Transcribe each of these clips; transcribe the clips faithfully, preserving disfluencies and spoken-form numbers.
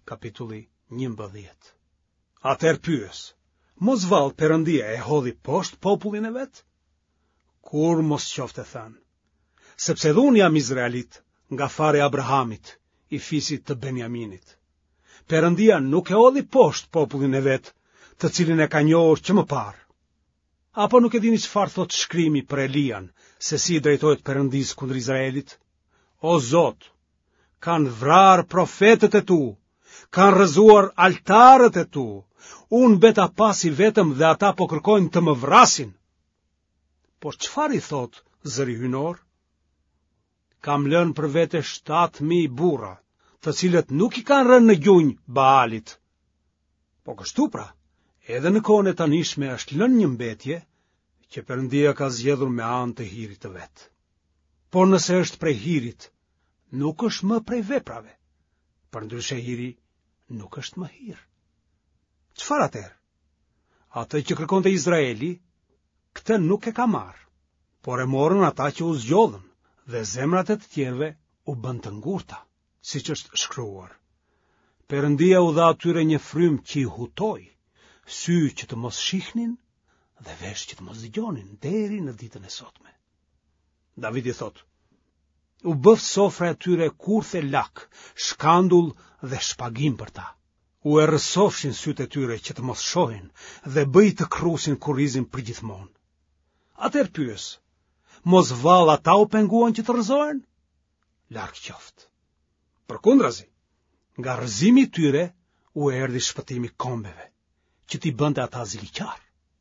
kapitulli njëmbëdhjetë. Atëherë pyes, mos vallë Perëndia e hodhi poshtë popullin e vet? Kur mos qofte thënë, sepse dhe unë jam Izraelit, nga fare Abrahamit, i fisit të Benjaminit. Perëndia nuk e hodhi poshtë popullin e vet, të cilin e ka njohur që më parë. Apo nuk e dini çfarë thot shkrimi për Elian, se si i drejtohet Perëndis kundër Izraelit? O Zot, kanë vrarë profetët e tu, kanë rrëzuar altarët e tu, unë beta pasi vetëm dhe ata po kërkojnë të më vrasin. Por çfarë i thot zëri hynor? Kam lënë për vete shtatë mijë burra, të cilët nuk i kanë rënë në gjunjë Baalit. Po kështu pra, edhe në kohën e tanishme është lënë një mbetje që Perëndia ka zgjedhur me anë të hirit të vet. Por nëse është prej hirit, nuk është më prej veprave. Përndryshe hiri nuk është më hir. Çfarë atëherë? Atë që kërkonte Izraeli, këtë nuk e ka marrë, por e morën ata që u zgjodhën, dhe zemrat e të tjerëve u bën të ngurta, siç është shkruar. Perëndia u dha atyre një frym që i hutoi, sy që të mos shihnin dhe vesh që të mos dëgjonin deri në ditën e sotme. Davidi thot, u bëf sofra e tyre kurthe lak, shkandull dhe shpagim për ta. U errësofshin sytë e tyre që të mos shohin dhe bëj të krusin kurrizin përgjithmonë. Atëherë pyes, mos vallë ata u penguan që të rrëzohen? Larg qoftë. Përkundrazi, nga rrëzimi i tyre u erdhi shpëtimi kombeve, që t'i bënte ata ziliqar.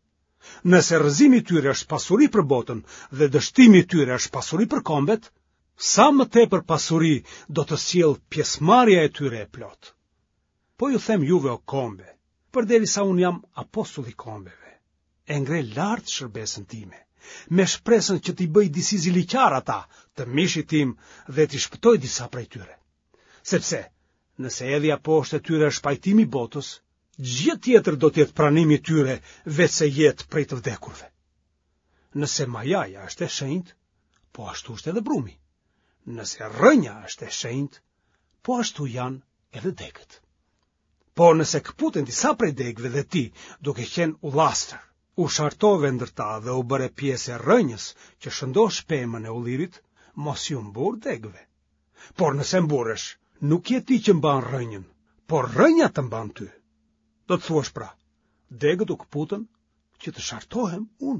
Nëse rrëzimi i tyre është pasuri për botën dhe dështimi i tyre është pasuri për kombet, sa më tepër pasuri do të sjellë pjesëmarrja e tyre e plot. Po ju them juve o kombe, përderisa un jam apostull i kombeve, e ngre lart shërbesën time, me shpresën që t'i bëj disi ziliqar ata të mishit tim dhe t'i shpëtoj disa prej tyre. Sepse, nëse edhja poshtë e tyre është pajtimi botës, gjë tjetër do t'jetë pranimi tyre vetëse jetë prej të vdekurve. Nëse majaja është e shenjtë, po ashtu është edhe brumi. Nëse rrënja është e shenjtë, po ashtu janë edhe degët. Por nëse këputen disa prej degëve dhe ti, duke qenë ullastër, u shartove ndër ta dhe u bëre pjesë e rrënjës që shëndosh pemën e ullirit, mos ju mbur degëve. Por nëse mburesh, nuk je ti që mban rrënjën, por rrënja të mban ty. Do të thuash pra, degët u këputën që të shartohem unë.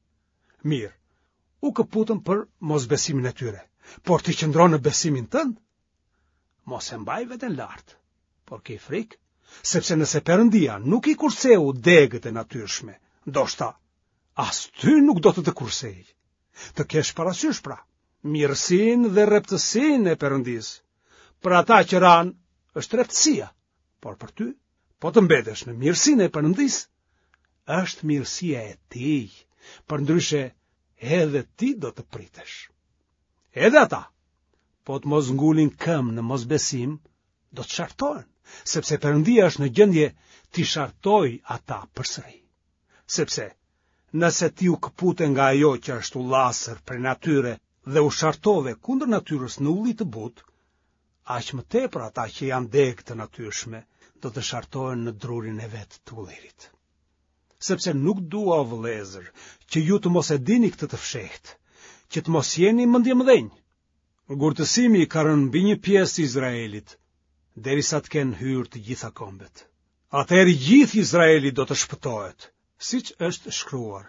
Mirë, u këputën për mosbesimin e tyre, por ti qëndron në besimin tënd? Mos e mbaj veten lart, por ke frikë, sepse nëse Perëndia nuk i kurseu degët e natyrshme, ndoshta as ty nuk do të të kursej. Të kesh parasysh pra, mirësinë dhe rreptësinë e Perëndis. Për ata që ran është rreptësia, por për ty, po të mbetesh në mirësinë e Perëndis, është mirësia e tij, përndryshe edhe ti do të pritesh. Edhe ata, po të mos ngulin këmbë në mosbesim, do të shartohen, sepse Perëndia është në gjendje t'i shartoj ata përsëri. Sepse, nëse ti u këpute nga ajo që është ullasër për natyre dhe u shartove kundër natyrës në ulli të butë, aq më tepër ata që janë degë të natyrshme do të shartohen në drurin e vet të ullirit. Sepse nuk dua o vëllezër që ju të mos e dini këtë të fshehtë, që të mos jeni mendjemdhenj. Ngurtësimi ka rënë mbi një pjesë të Izraelit, derisa të kenë hyrë të gjitha kombet. Atëherë gjithë Izraeli do të shpëtohet, siç është shkruar.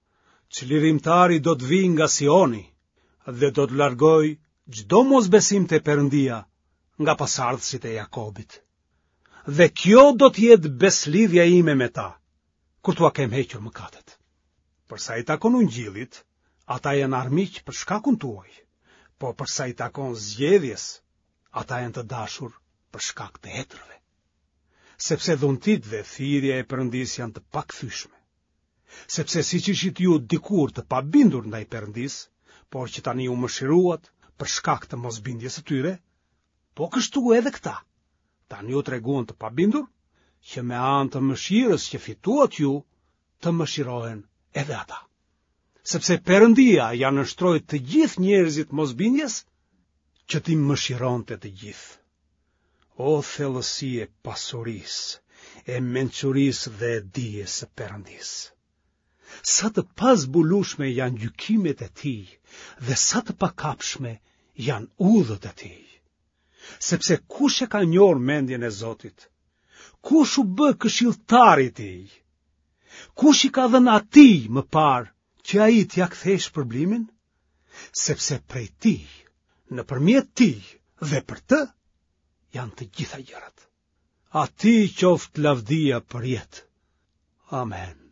Çlirimtari do të vijë nga Sioni dhe do të largoj çdo mosbesim te Perëndia nga pasardhësit e Jakobit. Dhe kjo do të jetë beslidhja ime me ta, kur t'ua kem hequr mëkatet. Për sa i takon ungjillit, ata janë armiq për shkakun tuaj, po për sa i takon zgjedhjes, ata janë të dashur për shkak të hetërve. Sepse dhuntit dhe thirrja e Perëndis janë të pakthyeshme. Sepse siç ishit ju dikur të pabindur ndaj Perëndis, por që tani u mëshiruat për shkak të mosbindjes së tyre, po kështu edhe këta, tani u treguan të pabindur, që me anë të mëshirës që fituat ju, të mëshirohen edhe ata. Sepse Perëndia ja nështroi të gjithë njerëzit mosbindjes, që ti mëshironte të gjithë. O thellësi e pasurisë, e mençurisë dhe e dijes së Perëndis. Sa të pazbulueshme janë gjykimet e tij, dhe sa të pakapshme janë udhët e tij. Sepse kush e ka njohur mendjen e Zotit? Kush u bë këshilltari i tij? Kush i ka dhënë atij më parë që ai t'ia kthejë shpërblimin? Sepse prej tij, nëpërmjet tij dhe për të janë të gjitha gjërat. Atij qoftë lavdia për jetë. Amen.